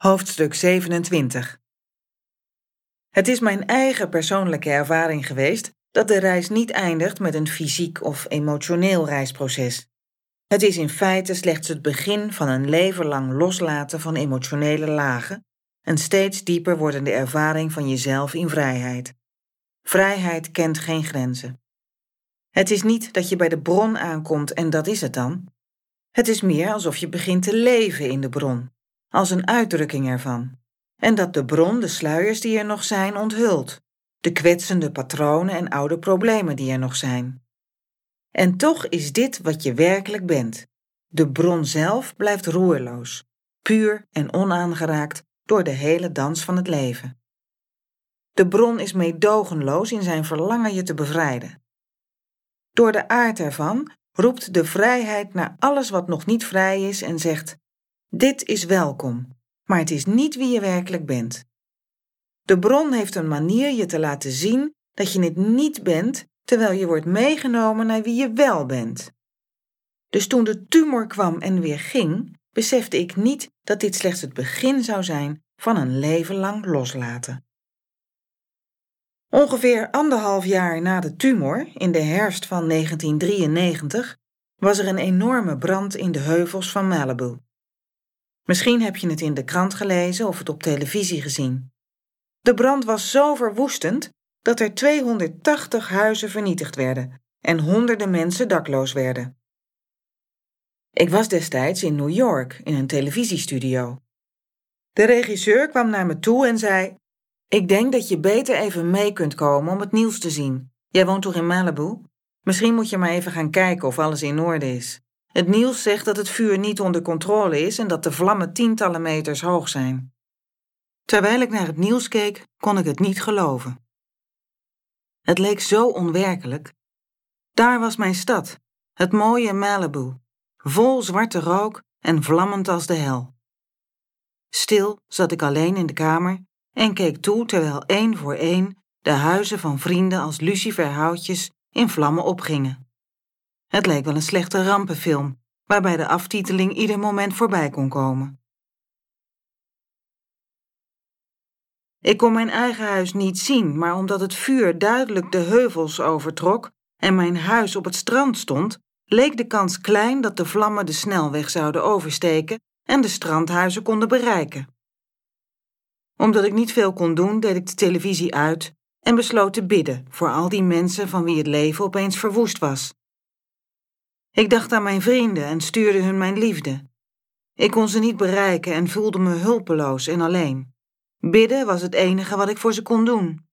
Hoofdstuk 27. Het is mijn eigen persoonlijke ervaring geweest dat de reis niet eindigt met een fysiek of emotioneel reisproces. Het is in feite slechts het begin van een leven lang loslaten van emotionele lagen, een steeds dieper wordende ervaring van jezelf in vrijheid. Vrijheid kent geen grenzen. Het is niet dat je bij de bron aankomt en dat is het dan. Het is meer alsof je begint te leven in de bron, als een uitdrukking ervan. En dat de bron de sluiers die er nog zijn onthult, de kwetsende patronen en oude problemen die er nog zijn. En toch is dit wat je werkelijk bent. De bron zelf blijft roerloos, puur en onaangeraakt door de hele dans van het leven. De bron is meedogenloos in zijn verlangen je te bevrijden. Door de aard ervan roept de vrijheid naar alles wat nog niet vrij is en zegt: dit is welkom, maar het is niet wie je werkelijk bent. De bron heeft een manier je te laten zien dat je het niet bent, terwijl je wordt meegenomen naar wie je wel bent. Dus toen de tumor kwam en weer ging, besefte ik niet dat dit slechts het begin zou zijn van een leven lang loslaten. Ongeveer 1,5 jaar na de tumor, in de herfst van 1993, was er een enorme brand in de heuvels van Malibu. Misschien heb je het in de krant gelezen of het op televisie gezien. De brand was zo verwoestend dat er 280 huizen vernietigd werden en honderden mensen dakloos werden. Ik was destijds in New York in een televisiestudio. De regisseur kwam naar me toe en zei: ik denk dat je beter even mee kunt komen om het nieuws te zien. Jij woont toch in Malibu? Misschien moet je maar even gaan kijken of alles in orde is. Het nieuws zegt dat het vuur niet onder controle is en dat de vlammen tientallen meters hoog zijn. Terwijl ik naar het nieuws keek, kon ik het niet geloven. Het leek zo onwerkelijk. Daar was mijn stad, het mooie Malibu, vol zwarte rook en vlammend als de hel. Stil zat ik alleen in de kamer en keek toe terwijl 1 voor 1 de huizen van vrienden als luciferhoutjes in vlammen opgingen. Het leek wel een slechte rampenfilm, waarbij de aftiteling ieder moment voorbij kon komen. Ik kon mijn eigen huis niet zien, maar omdat het vuur duidelijk de heuvels overtrok en mijn huis op het strand stond, leek de kans klein dat de vlammen de snelweg zouden oversteken en de strandhuizen konden bereiken. Omdat ik niet veel kon doen, deed ik de televisie uit en besloot te bidden voor al die mensen van wie het leven opeens verwoest was. Ik dacht aan mijn vrienden en stuurde hun mijn liefde. Ik kon ze niet bereiken en voelde me hulpeloos en alleen. Bidden was het enige wat ik voor ze kon doen.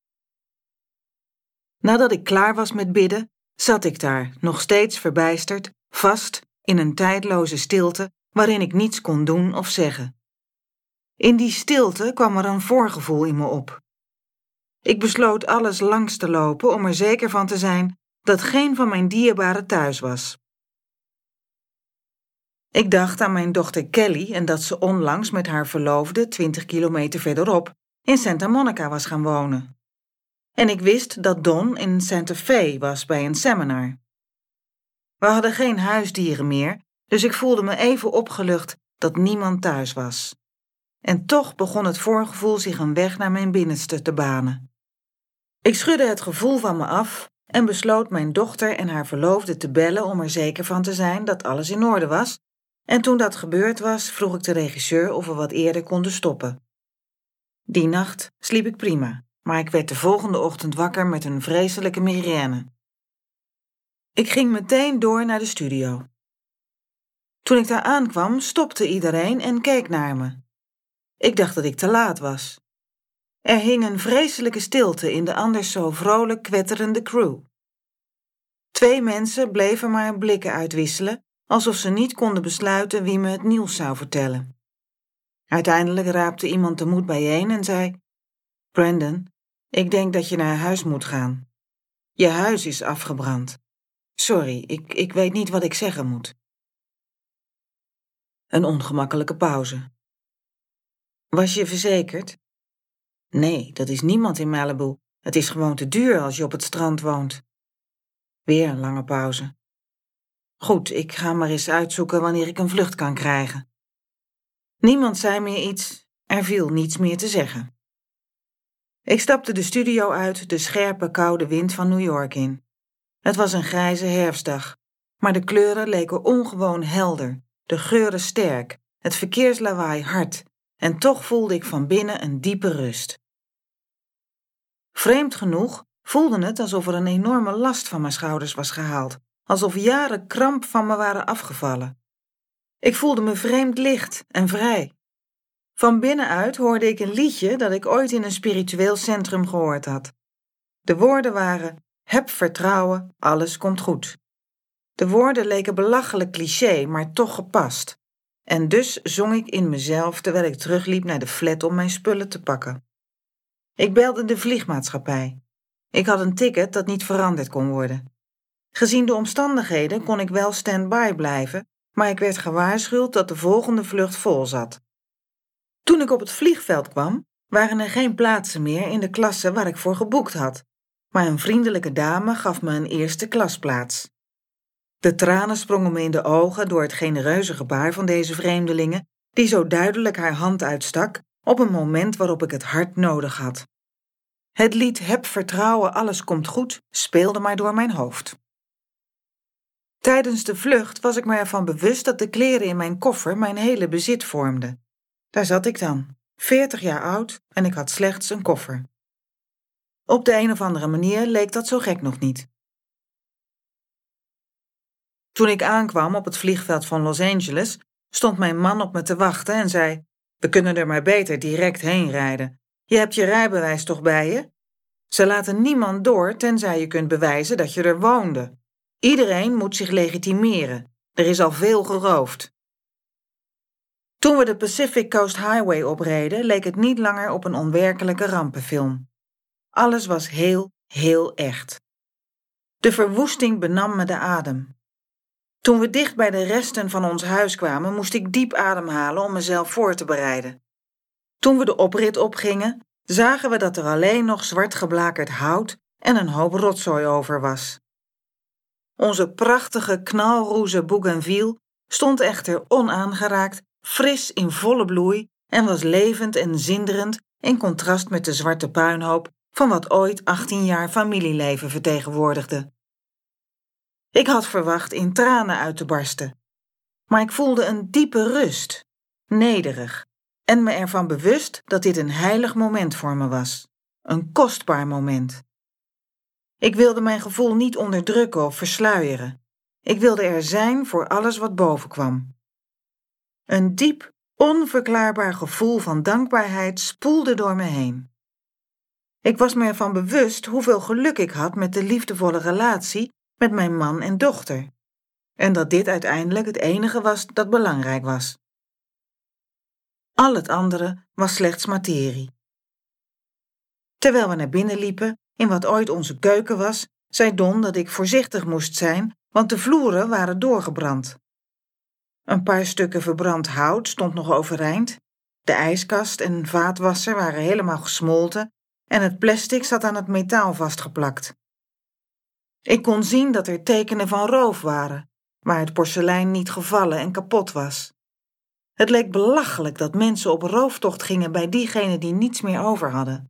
Nadat ik klaar was met bidden, zat ik daar, nog steeds verbijsterd, vast in een tijdloze stilte waarin ik niets kon doen of zeggen. In die stilte kwam er een voorgevoel in me op. Ik besloot alles langs te lopen om er zeker van te zijn dat geen van mijn dierbaren thuis was. Ik dacht aan mijn dochter Kelly en dat ze onlangs met haar verloofde 20 kilometer verderop in Santa Monica was gaan wonen. En ik wist dat Don in Santa Fe was bij een seminar. We hadden geen huisdieren meer, dus ik voelde me even opgelucht dat niemand thuis was. En toch begon het voorgevoel zich een weg naar mijn binnenste te banen. Ik schudde het gevoel van me af en besloot mijn dochter en haar verloofde te bellen om er zeker van te zijn dat alles in orde was. En toen dat gebeurd was, vroeg ik de regisseur of we wat eerder konden stoppen. Die nacht sliep ik prima, maar ik werd de volgende ochtend wakker met een vreselijke migraine. Ik ging meteen door naar de studio. Toen ik daar aankwam, stopte iedereen en keek naar me. Ik dacht dat ik te laat was. Er hing een vreselijke stilte in de anders zo vrolijk kwetterende crew. 2 mensen bleven maar blikken uitwisselen, alsof ze niet konden besluiten wie me het nieuws zou vertellen. Uiteindelijk raapte iemand de moed bijeen en zei: Brandon, ik denk dat je naar huis moet gaan. Je huis is afgebrand. Sorry, ik weet niet wat ik zeggen moet. Een ongemakkelijke pauze. Was je verzekerd? Nee, dat is niemand in Malibu. Het is gewoon te duur als je op het strand woont. Weer een lange pauze. Goed, ik ga maar eens uitzoeken wanneer ik een vlucht kan krijgen. Niemand zei meer iets Er viel niets meer te zeggen. Ik stapte de studio uit de scherpe, koude wind van New York in. Het was een grijze herfstdag, maar de kleuren leken ongewoon helder, de geuren sterk, het verkeerslawaai hard, en toch voelde ik van binnen een diepe rust. Vreemd genoeg voelde het alsof er een enorme last van mijn schouders was gehaald, alsof jaren kramp van me waren afgevallen. Ik voelde me vreemd licht en vrij. Van binnenuit hoorde ik een liedje dat ik ooit in een spiritueel centrum gehoord had. De woorden waren: heb vertrouwen, alles komt goed. De woorden leken belachelijk cliché, maar toch gepast. En dus zong ik in mezelf terwijl ik terugliep naar de flat om mijn spullen te pakken. Ik belde de vliegmaatschappij. Ik had een ticket dat niet veranderd kon worden. Gezien de omstandigheden kon ik wel stand-by blijven, maar ik werd gewaarschuwd dat de volgende vlucht vol zat. Toen ik op het vliegveld kwam, waren er geen plaatsen meer in de klasse waar ik voor geboekt had, maar een vriendelijke dame gaf me een eerste klasplaats. De tranen sprongen me in de ogen door het genereuze gebaar van deze vreemdelingen, die zo duidelijk haar hand uitstak op een moment waarop ik het hard nodig had. Het lied Heb vertrouwen, alles komt goed speelde maar door mijn hoofd. Tijdens de vlucht was ik me ervan bewust dat de kleren in mijn koffer mijn hele bezit vormden. Daar zat ik dan, 40 jaar oud, en ik had slechts een koffer. Op de een of andere manier leek dat zo gek nog niet. Toen ik aankwam op het vliegveld van Los Angeles, stond mijn man op me te wachten en zei: we kunnen er maar beter direct heen rijden. Je hebt je rijbewijs toch bij je? Ze laten niemand door tenzij je kunt bewijzen dat je er woonde. Iedereen moet zich legitimeren. Er is al veel geroofd. Toen we de Pacific Coast Highway opreden, leek het niet langer op een onwerkelijke rampenfilm. Alles was heel, heel echt. De verwoesting benam me de adem. Toen we dicht bij de resten van ons huis kwamen, moest ik diep ademhalen om mezelf voor te bereiden. Toen we de oprit opgingen, zagen we dat er alleen nog zwart geblakerd hout en een hoop rotzooi over was. Onze prachtige knalroze bougainville stond echter onaangeraakt, fris in volle bloei en was levend en zinderend in contrast met de zwarte puinhoop van wat ooit 18 jaar familieleven vertegenwoordigde. Ik had verwacht in tranen uit te barsten, maar ik voelde een diepe rust, nederig, en me ervan bewust dat dit een heilig moment voor me was, een kostbaar moment. Ik wilde mijn gevoel niet onderdrukken of versluieren. Ik wilde er zijn voor alles wat boven kwam. Een diep, onverklaarbaar gevoel van dankbaarheid spoelde door me heen. Ik was me ervan bewust hoeveel geluk ik had met de liefdevolle relatie met mijn man en dochter, en dat dit uiteindelijk het enige was dat belangrijk was. Al het andere was slechts materie. Terwijl we naar binnen liepen, in wat ooit onze keuken was, zei Don dat ik voorzichtig moest zijn, want de vloeren waren doorgebrand. Een paar stukken verbrand hout stond nog overeind, de ijskast en vaatwasser waren helemaal gesmolten en het plastic zat aan het metaal vastgeplakt. Ik kon zien dat er tekenen van roof waren, waar het porselein niet gevallen en kapot was. Het leek belachelijk dat mensen op rooftocht gingen bij diegenen die niets meer over hadden.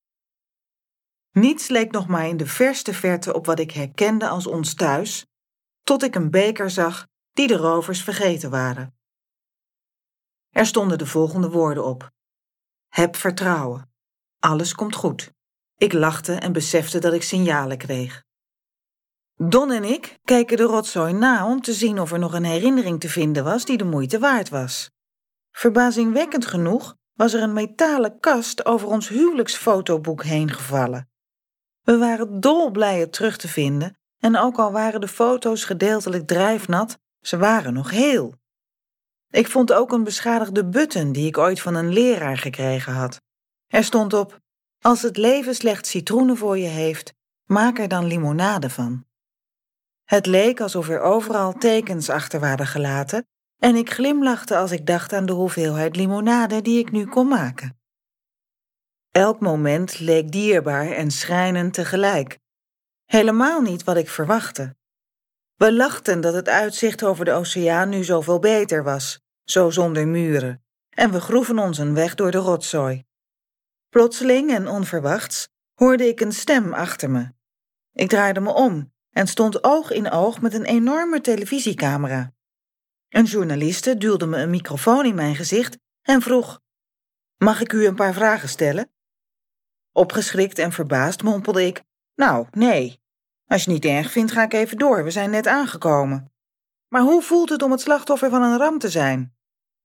Niets leek nog maar in de verste verte op wat ik herkende als ons thuis, tot ik een beker zag die de rovers vergeten waren. Er stonden de volgende woorden op: heb vertrouwen. Alles komt goed. Ik lachte en besefte dat ik signalen kreeg. Don en ik keken de rotzooi na om te zien of er nog een herinnering te vinden was die de moeite waard was. Verbazingwekkend genoeg was er een metalen kast over ons huwelijksfotoboek heen gevallen. We waren dolblij het terug te vinden en ook al waren de foto's gedeeltelijk drijfnat, ze waren nog heel. Ik vond ook een beschadigde button die ik ooit van een leraar gekregen had. Er stond op: als het leven slechts citroenen voor je heeft, maak er dan limonade van. Het leek alsof er overal tekens achter waren gelaten en ik glimlachte als ik dacht aan de hoeveelheid limonade die ik nu kon maken. Elk moment leek dierbaar en schrijnend tegelijk. Helemaal niet wat ik verwachtte. We lachten dat het uitzicht over de oceaan nu zoveel beter was, zo zonder muren, en we groeven ons een weg door de rotzooi. Plotseling en onverwachts hoorde ik een stem achter me. Ik draaide me om en stond oog in oog met een enorme televisiecamera. Een journaliste duwde me een microfoon in mijn gezicht en vroeg: "Mag ik u een paar vragen stellen?" Opgeschrikt en verbaasd mompelde ik: "Nou, nee. Als je het niet erg vindt, ga ik even door. We zijn net aangekomen. Maar hoe voelt het om het slachtoffer van een ramp te zijn?"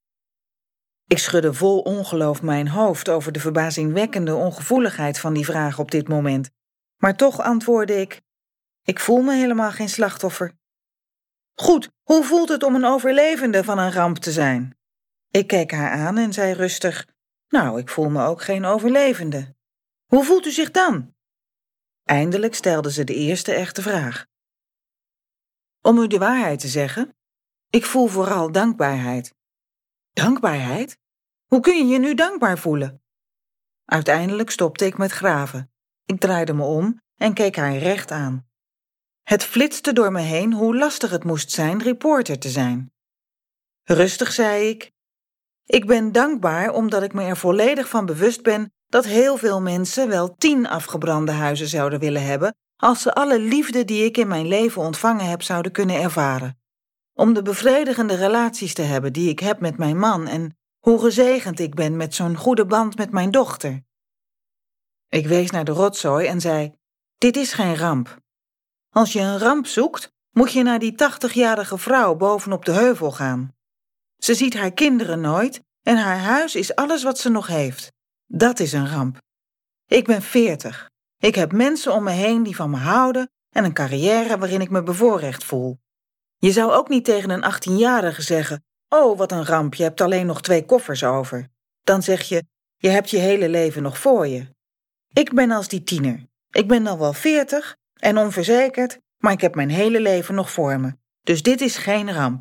Ik schudde vol ongeloof mijn hoofd over de verbazingwekkende ongevoeligheid van die vraag op dit moment. Maar toch antwoordde ik: "Ik voel me helemaal geen slachtoffer." "Goed, hoe voelt het om een overlevende van een ramp te zijn?" Ik keek haar aan en zei rustig: "Nou, ik voel me ook geen overlevende." "Hoe voelt u zich dan?" Eindelijk stelde ze de eerste echte vraag. Om u de waarheid te zeggen, ik voel vooral dankbaarheid. Dankbaarheid? Hoe kun je je nu dankbaar voelen? Uiteindelijk stopte ik met graven. Ik draaide me om en keek haar recht aan. Het flitste door me heen hoe lastig het moest zijn reporter te zijn. Rustig zei ik: "Ik ben dankbaar omdat ik me er volledig van bewust ben dat heel veel mensen wel 10 afgebrande huizen zouden willen hebben als ze alle liefde die ik in mijn leven ontvangen heb zouden kunnen ervaren. Om de bevredigende relaties te hebben die ik heb met mijn man en hoe gezegend ik ben met zo'n goede band met mijn dochter." Ik wees naar de rotzooi en zei: "Dit is geen ramp. Als je een ramp zoekt, moet je naar die 80-jarige vrouw bovenop de heuvel gaan. Ze ziet haar kinderen nooit en haar huis is alles wat ze nog heeft. Dat is een ramp. Ik ben 40. Ik heb mensen om me heen die van me houden en een carrière waarin ik me bevoorrecht voel. Je zou ook niet tegen een 18-jarige zeggen: 'Oh, wat een ramp, je hebt alleen nog 2 koffers over.' Dan zeg je: 'Je hebt je hele leven nog voor je.' Ik ben als die tiener. Ik ben dan wel 40 en onverzekerd, maar ik heb mijn hele leven nog voor me. Dus dit is geen ramp."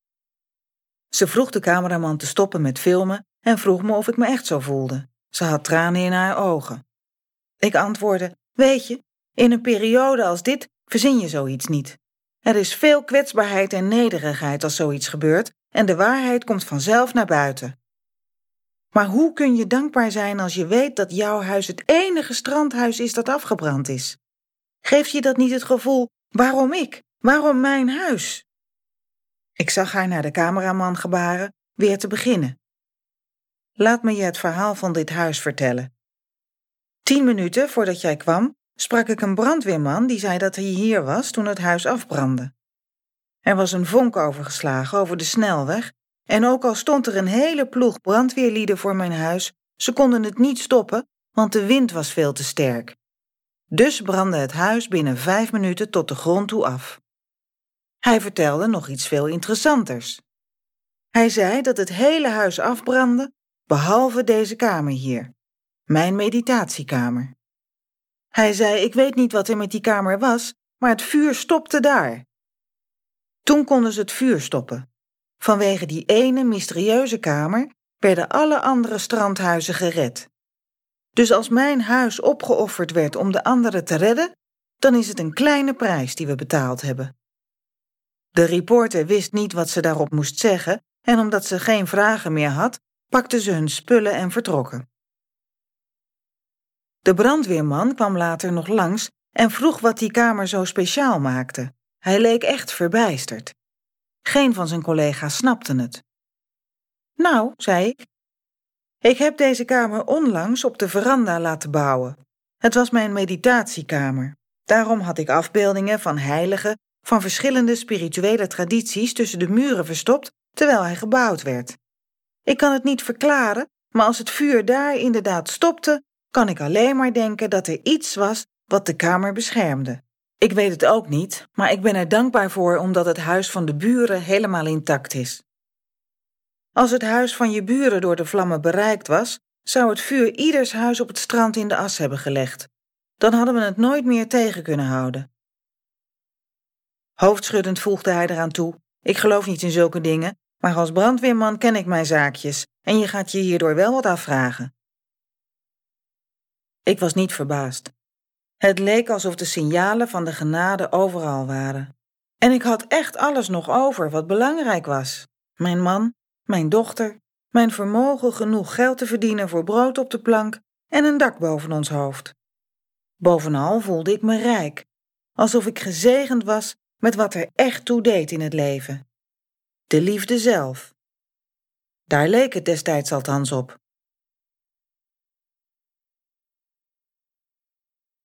Ze vroeg de cameraman te stoppen met filmen en vroeg me of ik me echt zo voelde. Ze had tranen in haar ogen. Ik antwoordde: "Weet je, in een periode als dit verzin je zoiets niet. Er is veel kwetsbaarheid en nederigheid als zoiets gebeurt en de waarheid komt vanzelf naar buiten. Maar hoe kun je dankbaar zijn als je weet dat jouw huis het enige strandhuis is dat afgebrand is? Geeft je dat niet het gevoel: waarom ik? Waarom mijn huis?" Ik zag haar naar de cameraman gebaren, weer te beginnen. "Laat me je het verhaal van dit huis vertellen. 10 minuten voordat jij kwam, sprak ik een brandweerman die zei dat hij hier was toen het huis afbrandde. Er was een vonk overgeslagen over de snelweg en ook al stond er een hele ploeg brandweerlieden voor mijn huis, ze konden het niet stoppen, want de wind was veel te sterk. Dus brandde het huis binnen 5 minuten tot de grond toe af." Hij vertelde nog iets veel interessanters. Hij zei dat het hele huis afbrandde, behalve deze kamer hier, mijn meditatiekamer. Hij zei: "Ik weet niet wat er met die kamer was, maar het vuur stopte daar." Toen konden ze het vuur stoppen. Vanwege die ene mysterieuze kamer werden alle andere strandhuizen gered. Dus als mijn huis opgeofferd werd om de anderen te redden, dan is het een kleine prijs die we betaald hebben. De reporter wist niet wat ze daarop moest zeggen en omdat ze geen vragen meer had, pakten ze hun spullen en vertrokken. De brandweerman kwam later nog langs en vroeg wat die kamer zo speciaal maakte. Hij leek echt verbijsterd. Geen van zijn collega's snapten het. "Nou," zei ik heb deze kamer onlangs op de veranda laten bouwen. Het was mijn meditatiekamer. Daarom had ik afbeeldingen van heiligen van verschillende spirituele tradities tussen de muren verstopt terwijl hij gebouwd werd. Ik kan het niet verklaren, maar als het vuur daar inderdaad stopte, kan ik alleen maar denken dat er iets was wat de kamer beschermde. Ik weet het ook niet, maar ik ben er dankbaar voor omdat het huis van de buren helemaal intact is. Als het huis van je buren door de vlammen bereikt was, zou het vuur ieders huis op het strand in de as hebben gelegd. Dan hadden we het nooit meer tegen kunnen houden." Hoofdschuddend voegde hij eraan toe: "Ik geloof niet in zulke dingen, maar als brandweerman ken ik mijn zaakjes en je gaat je hierdoor wel wat afvragen." Ik was niet verbaasd. Het leek alsof de signalen van de genade overal waren. En ik had echt alles nog over wat belangrijk was: mijn man, mijn dochter Mijn vermogen genoeg geld te verdienen voor brood op de plank en een dak boven ons hoofd. Bovenal voelde ik me rijk, alsof ik gezegend was met wat er echt toe deed in het leven. De liefde zelf. Daar leek het destijds althans op.